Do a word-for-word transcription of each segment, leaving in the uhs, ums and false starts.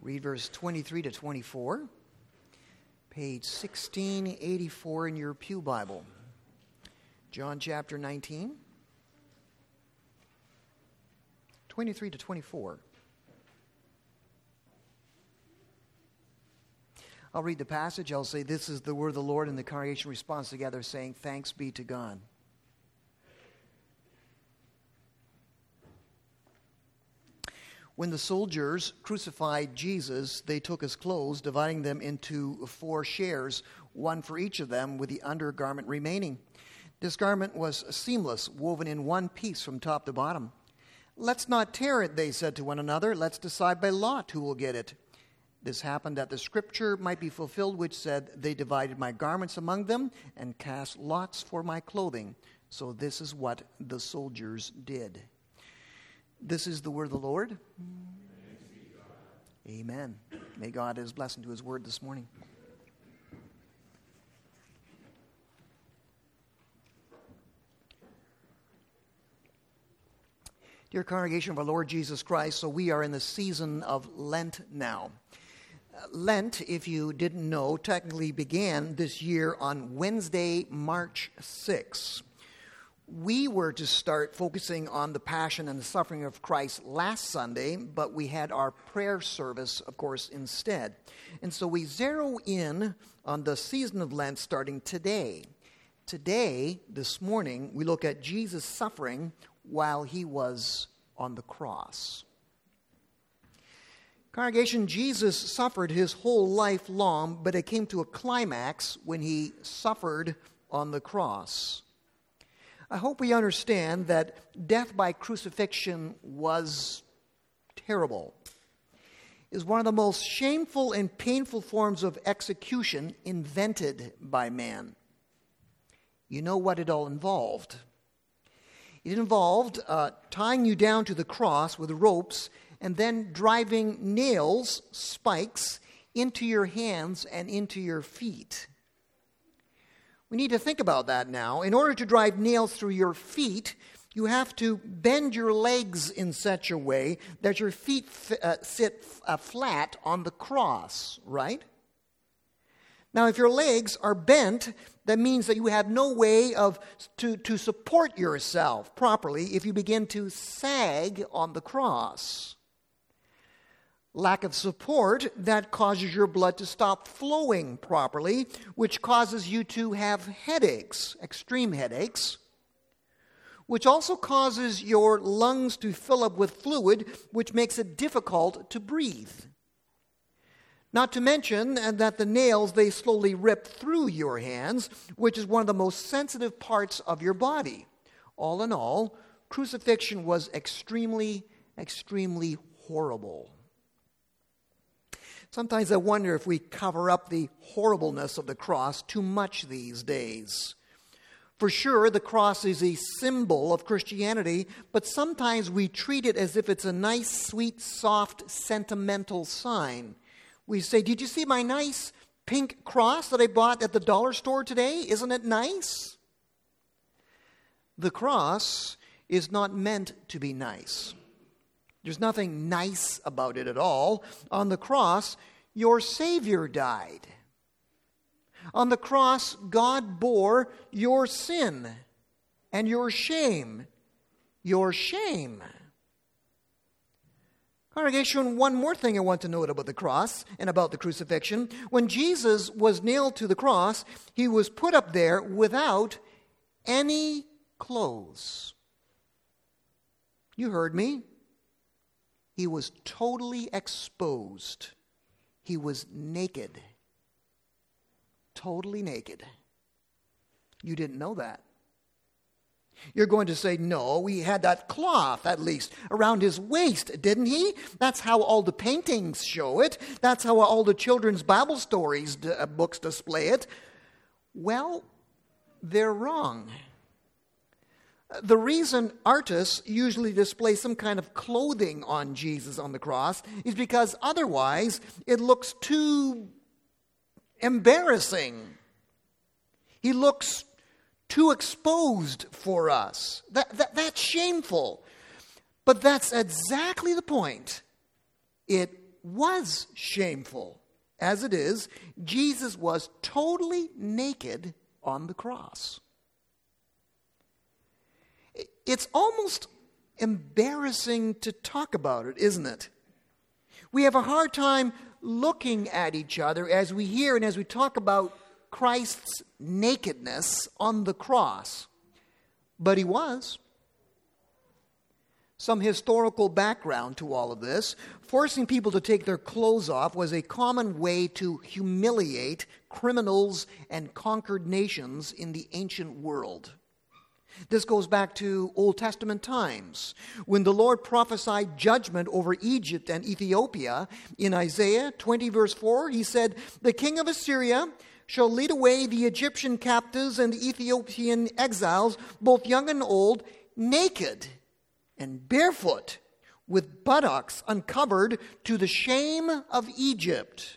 Read verse twenty-three to twenty-four, page sixteen eighty-four in your Pew Bible. John chapter nineteen, twenty-three to twenty-four. I'll read the passage. I'll say, "This is the word of the Lord," and the congregation responds together, saying, "Thanks be to God." When the soldiers crucified Jesus, they took his clothes, dividing them into four shares, one for each of them, with the undergarment remaining. This garment was seamless, woven in one piece from top to bottom. "Let's not tear it," they said to one another. "Let's decide by lot who will get it." This happened that the scripture might be fulfilled, which said, "They divided my garments among them and cast lots for my clothing." So this is what the soldiers did. This is the word of the Lord. Amen. May God add his blessing to his word this morning. Dear congregation of our Lord Jesus Christ, so we are in the season of Lent now. Lent, if you didn't know, technically began this year on Wednesday, March sixth. We were to start focusing on the passion and the suffering of Christ last Sunday, but we had our prayer service, of course, instead. And so we zero in on the season of Lent starting today. Today, this morning, we look at Jesus' suffering while he was on the cross. Congregation, Jesus suffered his whole life long, but it came to a climax when he suffered on the cross. I hope we understand that death by crucifixion was terrible. It is one of the most shameful and painful forms of execution invented by man. You know what it all involved. It involved uh, tying you down to the cross with ropes and then driving nails, spikes, into your hands and into your feet. We need to think about that now. In order to drive nails through your feet, you have to bend your legs in such a way that your feet f- uh, sit f- uh, flat on the cross, right? Now, if your legs are bent, that means that you have no way of to, to support yourself properly if you begin to sag on the cross. Lack of support, that causes your blood to stop flowing properly, which causes you to have headaches, extreme headaches, which also causes your lungs to fill up with fluid, which makes it difficult to breathe. Not to mention that the nails, they slowly rip through your hands, which is one of the most sensitive parts of your body. All in all, crucifixion was extremely, extremely horrible. Sometimes I wonder if we cover up the horribleness of the cross too much these days. For sure, the cross is a symbol of Christianity, but sometimes we treat it as if it's a nice, sweet, soft, sentimental sign. We say, "Did you see my nice pink cross that I bought at the dollar store today? Isn't it nice?" The cross is not meant to be nice. There's nothing nice about it at all. On the cross, your Savior died. On the cross, God bore your sin and your shame. Your shame. Congregation, one more thing I want to note about the cross and about the crucifixion. When Jesus was nailed to the cross, he was put up there without any clothes. You heard me. He was totally exposed. He was naked. Totally naked. You didn't know that. You're going to say, "No, he had that cloth, at least, around his waist, didn't he? That's how all the paintings show it. That's how all the children's Bible stories uh, books display it." Well, they're wrong. The reason artists usually display some kind of clothing on Jesus on the cross is because otherwise it looks too embarrassing. He looks too exposed for us. That, that, that's shameful. But that's exactly the point. It was shameful. As it is, Jesus was totally naked on the cross. It's almost embarrassing to talk about it, isn't it? We have a hard time looking at each other as we hear and as we talk about Christ's nakedness on the cross. But he was. Some historical background to all of this. Forcing people to take their clothes off was a common way to humiliate criminals and conquered nations in the ancient world. This goes back to Old Testament times, when the Lord prophesied judgment over Egypt and Ethiopia. In Isaiah twenty, verse four, he said, "The king of Assyria shall lead away the Egyptian captives and the Ethiopian exiles, both young and old, naked and barefoot, with buttocks uncovered, to the shame of Egypt."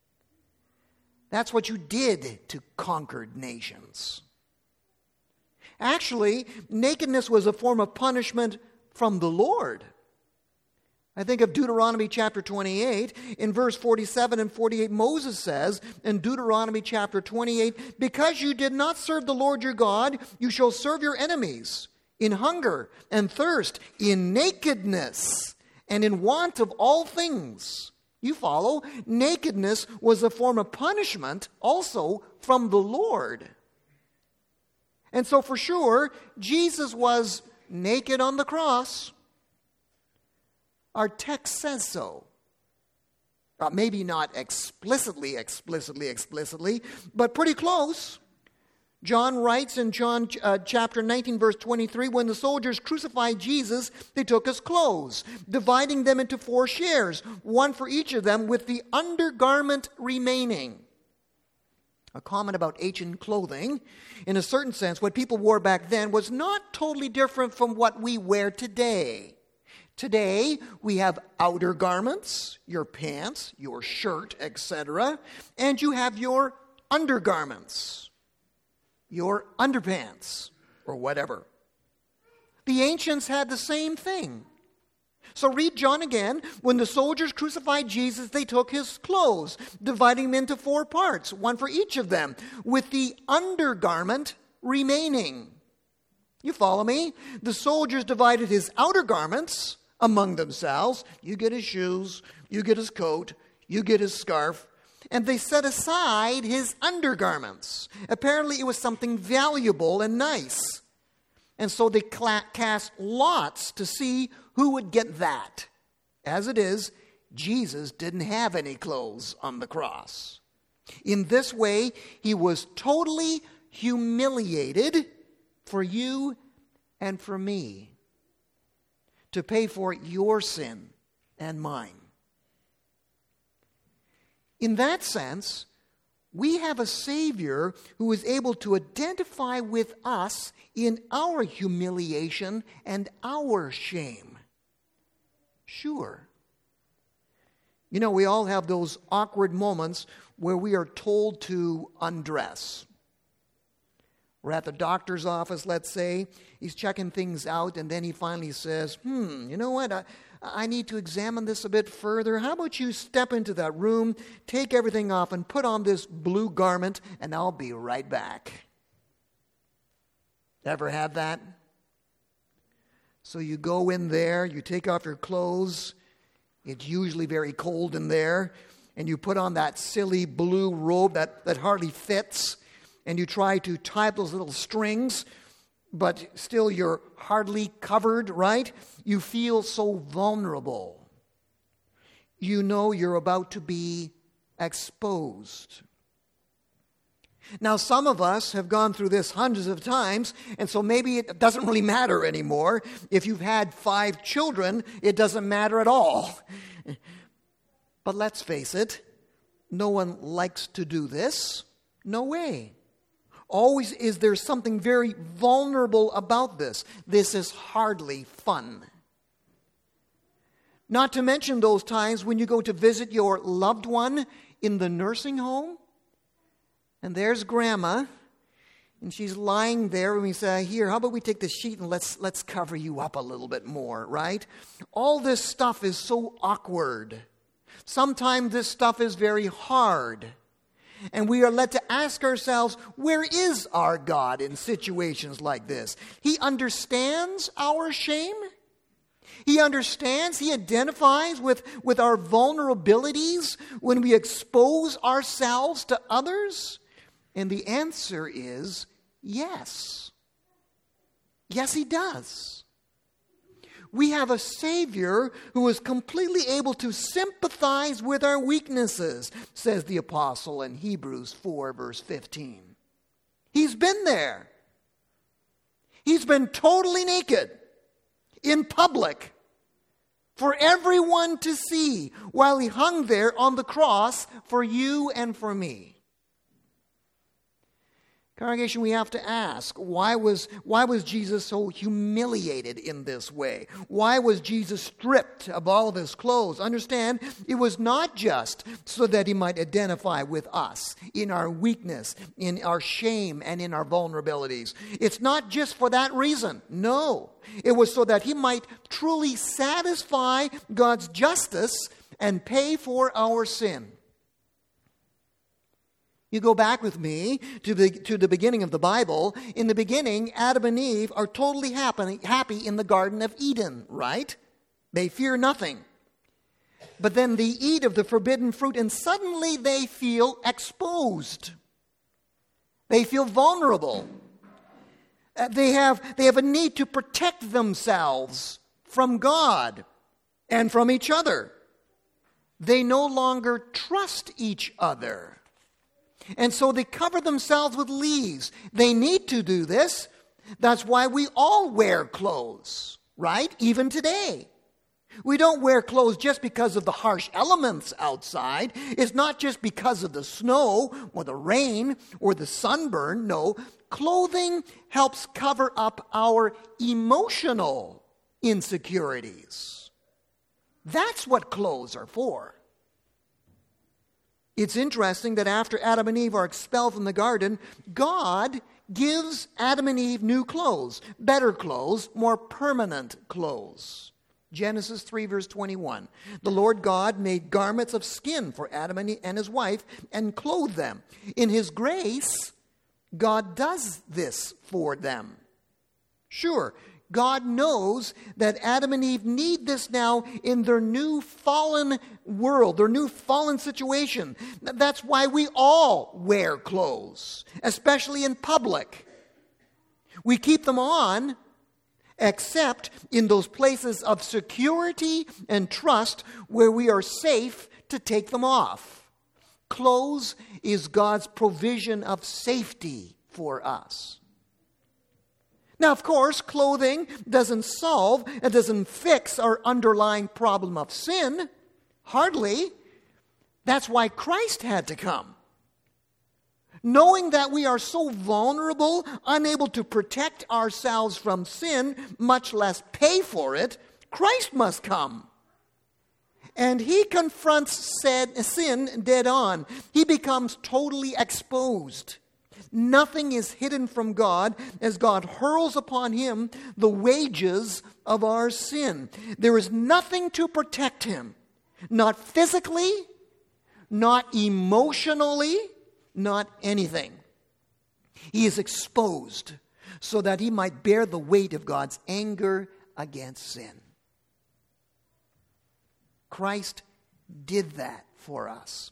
That's what you did to conquered nations. Actually, nakedness was a form of punishment from the Lord. I think of Deuteronomy chapter twenty-eight. In verse forty-seven and forty-eight, Moses says in Deuteronomy chapter twenty-eight, "Because you did not serve the Lord your God, you shall serve your enemies in hunger and thirst, in nakedness and in want of all things." You follow? Nakedness was a form of punishment also from the Lord. And so for sure, Jesus was naked on the cross. Our text says so. Uh, maybe not explicitly, explicitly, explicitly, but pretty close. John writes in John uh, chapter nineteen, verse twenty-three, "When the soldiers crucified Jesus, they took his clothes, dividing them into four shares, one for each of them, with the undergarment remaining." A comment about ancient clothing. In a certain sense, what people wore back then was not totally different from what we wear today. Today, we have outer garments, your pants, your shirt, et cetera, and you have your undergarments, your underpants, or whatever. The ancients had the same thing. So read John again. "When the soldiers crucified Jesus, they took his clothes, dividing them into four parts, one for each of them, with the undergarment remaining." You follow me? The soldiers divided his outer garments among themselves. You get his shoes, you get his coat, you get his scarf. And they set aside his undergarments. Apparently it was something valuable and nice. And so they cast lots to see who would get that. As it is, Jesus didn't have any clothes on the cross. In this way, he was totally humiliated for you and for me, to pay for your sin and mine. In that sense, we have a Savior who is able to identify with us in our humiliation and our shame. Sure. You know, we all have those awkward moments where we are told to undress. We're at the doctor's office, let's say. He's checking things out, and then he finally says, hmm, you know what? I, I need to examine this a bit further. How about you step into that room, take everything off, and put on this blue garment, and I'll be right back. Ever had that? So you go in there, you take off your clothes. It's usually very cold in there. And you put on that silly blue robe that, that hardly fits. And you try to tie up those little strings, but still you're hardly covered, right? You feel so vulnerable. You know you're about to be exposed. Now, some of us have gone through this hundreds of times, and so maybe it doesn't really matter anymore. If you've had five children, it doesn't matter at all. But let's face it, no one likes to do this. No way. Always is there something very vulnerable about this. This is hardly fun. Not to mention those times when you go to visit your loved one in the nursing home, and there's Grandma, and she's lying there, and we say, here, how about we take the sheet and let's let's cover you up a little bit more, right? All this stuff is so awkward. Sometimes this stuff is very hard. And we are led to ask ourselves, where is our God in situations like this? He understands our shame. He understands, he identifies with, with our vulnerabilities when we expose ourselves to others. And the answer is yes. Yes, he does. We have a Savior who is completely able to sympathize with our weaknesses, says the apostle in Hebrews four, verse fifteen. He's been there. He's been totally naked in public for everyone to see while he hung there on the cross for you and for me. Congregation, we have to ask, why was, why was Jesus so humiliated in this way? Why was Jesus stripped of all of his clothes? Understand, it was not just so that he might identify with us in our weakness, in our shame, and in our vulnerabilities. It's not just for that reason. No. It was so that he might truly satisfy God's justice and pay for our sin. You go back with me to the, to the beginning of the Bible. In the beginning, Adam and Eve are totally happy, happy in the Garden of Eden, right? They fear nothing. But then they eat of the forbidden fruit and suddenly they feel exposed. They feel vulnerable. Uh, they have, they have a need to protect themselves from God and from each other. They no longer trust each other. And so they cover themselves with leaves. They need to do this. That's why we all wear clothes, right? Even today. We don't wear clothes just because of the harsh elements outside. It's not just because of the snow or the rain or the sunburn. No, clothing helps cover up our emotional insecurities. That's what clothes are for. It's interesting that after Adam and Eve are expelled from the garden, God gives Adam and Eve new clothes, better clothes, more permanent clothes. Genesis three, verse twenty-one. The Lord God made garments of skin for Adam and his wife and clothed them. In his grace, God does this for them. Sure, God knows that Adam and Eve need this now in their new fallen world, their new fallen situation. That's why we all wear clothes, especially in public. We keep them on, except in those places of security and trust where we are safe to take them off. Clothes is God's provision of safety for us. Now, of course, clothing doesn't solve and doesn't fix our underlying problem of sin. Hardly. That's why Christ had to come. Knowing that we are so vulnerable, unable to protect ourselves from sin, much less pay for it, Christ must come. And he confronts sin dead on. He becomes totally exposed. Nothing is hidden from God as God hurls upon him the wages of our sin. There is nothing to protect him. Not physically, not emotionally, not anything. He is exposed so that he might bear the weight of God's anger against sin. Christ did that for us.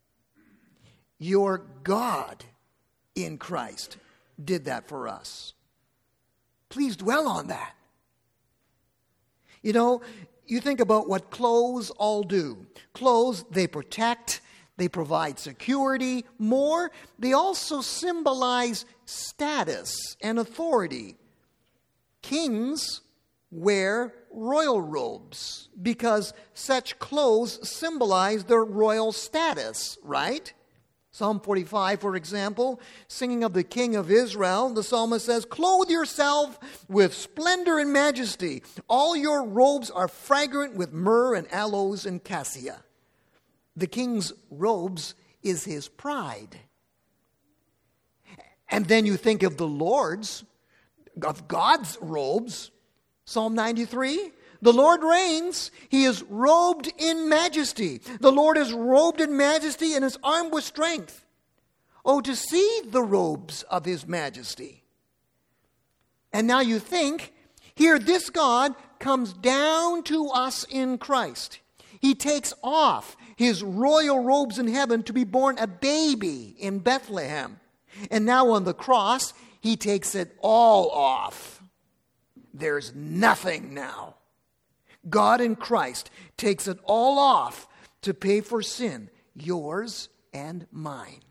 Your God in Christ did that for us. Please dwell on that. You know, you think about what clothes all do. Clothes, they protect, they provide security. More, they also symbolize status and authority. Kings wear royal robes because such clothes symbolize their royal status, right? Psalm forty-five, for example, singing of the King of Israel, the psalmist says, "Clothe yourself with splendor and majesty. All your robes are fragrant with myrrh and aloes and cassia." The king's robes is his pride. And then you think of the Lord's, of God's robes. Psalm ninety-three, The Lord reigns. He is robed in majesty. The Lord is robed in majesty and is armed with strength. Oh, to see the robes of his majesty. And now you think, here this God comes down to us in Christ. He takes off his royal robes in heaven to be born a baby in Bethlehem. And now on the cross, he takes it all off. There's nothing now. God in Christ takes it all off to pay for sin, yours and mine.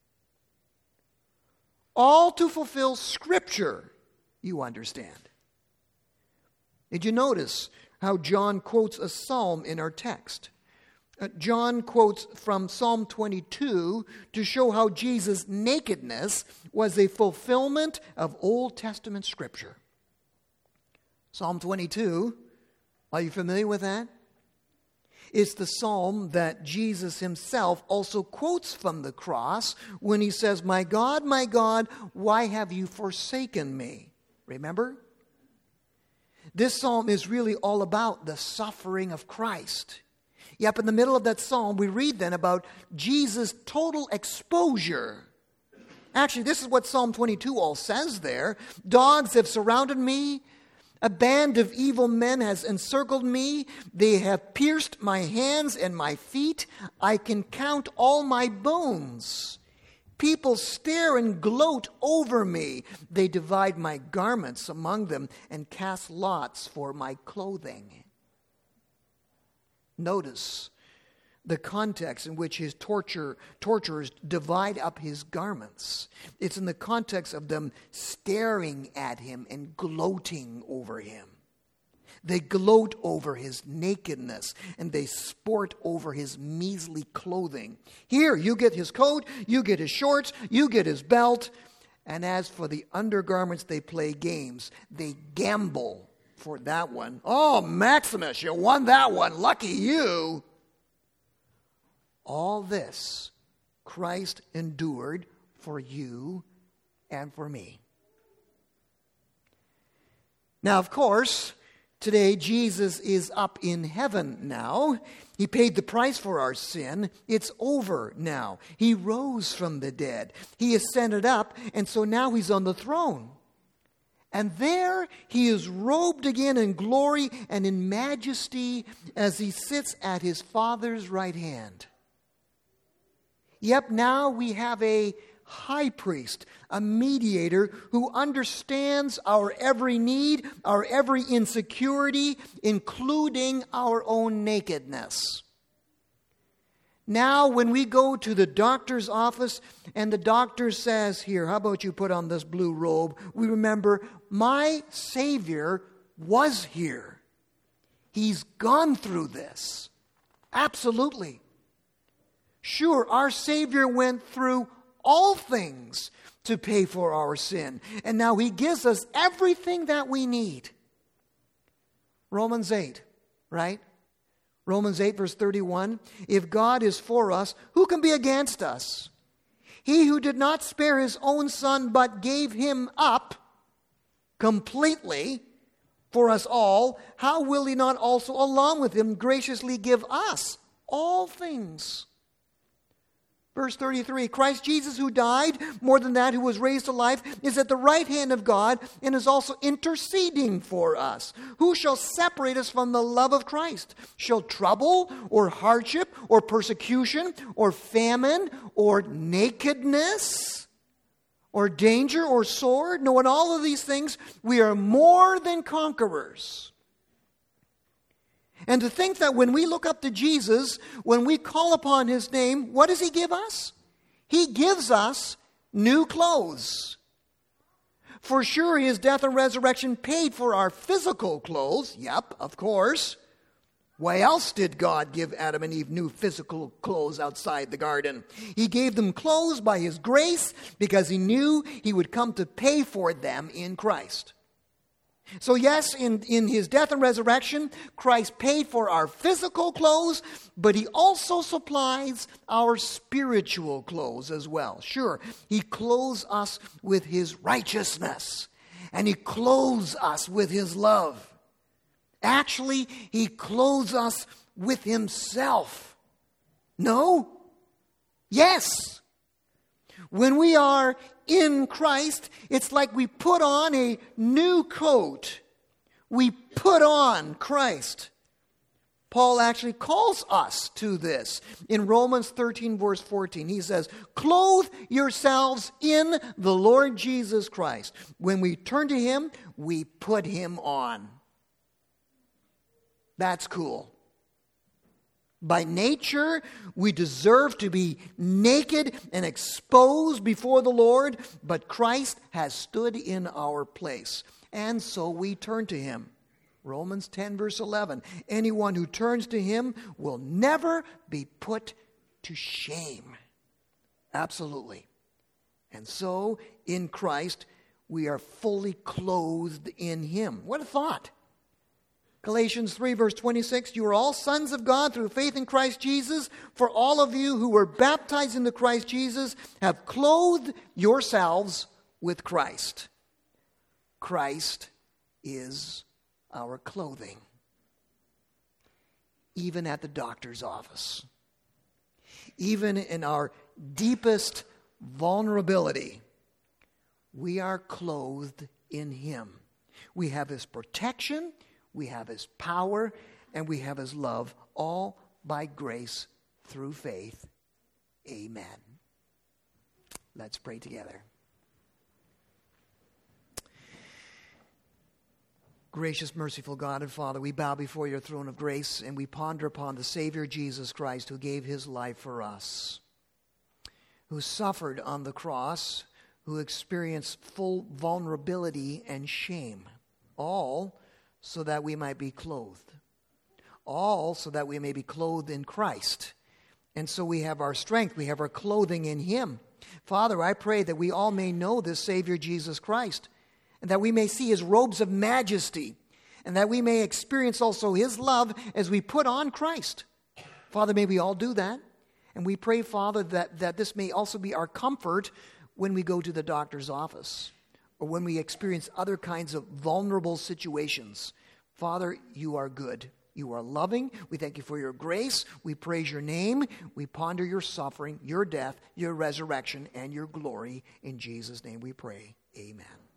All to fulfill Scripture, you understand. Did you notice how John quotes a psalm in our text? Uh, John quotes from Psalm twenty-two to show how Jesus' nakedness was a fulfillment of Old Testament Scripture. Psalm twenty-two, are you familiar with that? It's the psalm that Jesus himself also quotes from the cross when he says, "My God, my God, why have you forsaken me?" Remember? This psalm is really all about the suffering of Christ. Yep, in the middle of that psalm, we read then about Jesus' total exposure. Actually, this is what Psalm twenty-two all says there. Dogs have surrounded me. A band of evil men has encircled me. They have pierced my hands and my feet. I can count all my bones. People stare and gloat over me. They divide my garments among them and cast lots for my clothing. Notice the context in which his torture, torturers divide up his garments. It's in the context of them staring at him and gloating over him. They gloat over his nakedness and they sport over his measly clothing. Here, you get his coat, you get his shorts, you get his belt. And as for the undergarments, they play games. They gamble for that one. Oh, Maximus, you won that one. Lucky you. All this Christ endured for you and for me. Now, of course, today Jesus is up in heaven now. He paid the price for our sin. It's over now. He rose from the dead. He ascended up, and so now he's on the throne. And there he is robed again in glory and in majesty as he sits at his Father's right hand. Yep, now we have a high priest, a mediator who understands our every need, our every insecurity, including our own nakedness. Now, when we go to the doctor's office and the doctor says, "Here, how about you put on this blue robe?" we remember, my Savior was here. He's gone through this. Absolutely. Sure, our Savior went through all things to pay for our sin. And now he gives us everything that we need. Romans eight, right? Romans eight verse thirty-one. If God is for us, who can be against us? He who did not spare his own son, but gave him up completely for us all, how will he not also along with him graciously give us all things? Verse thirty-three, Christ Jesus, who died, more than that, who was raised to life, is at the right hand of God and is also interceding for us. Who shall separate us from the love of Christ? Shall trouble or hardship or persecution or famine or nakedness or danger or sword? No, in all of these things, we are more than conquerors. And to think that when we look up to Jesus, when we call upon his name, what does he give us? He gives us new clothes. For sure, his death and resurrection paid for our physical clothes. Yep, of course. Why else did God give Adam and Eve new physical clothes outside the garden? He gave them clothes by his grace because he knew he would come to pay for them in Christ. So yes, in, in his death and resurrection, Christ paid for our physical clothes, but he also supplies our spiritual clothes as well. Sure, he clothes us with his righteousness, and he clothes us with his love. Actually, he clothes us with himself. No? Yes. When we are in Christ, it's like we put on a new coat. We put on Christ. Paul actually calls us to this. In Romans thirteen, verse fourteen, he says, "Clothe yourselves in the Lord Jesus Christ." When we turn to him, we put him on. That's cool. By nature, we deserve to be naked and exposed before the Lord, but Christ has stood in our place, and so we turn to him. Romans ten, verse eleven, anyone who turns to him will never be put to shame. Absolutely. And so, in Christ, we are fully clothed in him. What a thought. Galatians three, verse twenty-six, you are all sons of God through faith in Christ Jesus. For all of you who were baptized into Christ Jesus have clothed yourselves with Christ. Christ is our clothing. Even at the doctor's office. Even in our deepest vulnerability, we are clothed in him. We have his protection, we have his power, and we have his love, all by grace through faith. Amen. Let's pray together. Gracious, merciful God and Father, we bow before your throne of grace and we ponder upon the Savior Jesus Christ who gave his life for us, who suffered on the cross, who experienced full vulnerability and shame, all so that we might be clothed, all so that we may be clothed in Christ. And so we have our strength, we have our clothing in him. Father, I pray that we all may know this Savior Jesus Christ, and that we may see his robes of majesty, and that we may experience also his love as we put on Christ. Father, may we all do that. And we pray, Father, that, that this may also be our comfort when we go to the doctor's office, or when we experience other kinds of vulnerable situations. Father, you are good. You are loving. We thank you for your grace. We praise your name. We ponder your suffering, your death, your resurrection, and your glory. In Jesus' name we pray. Amen.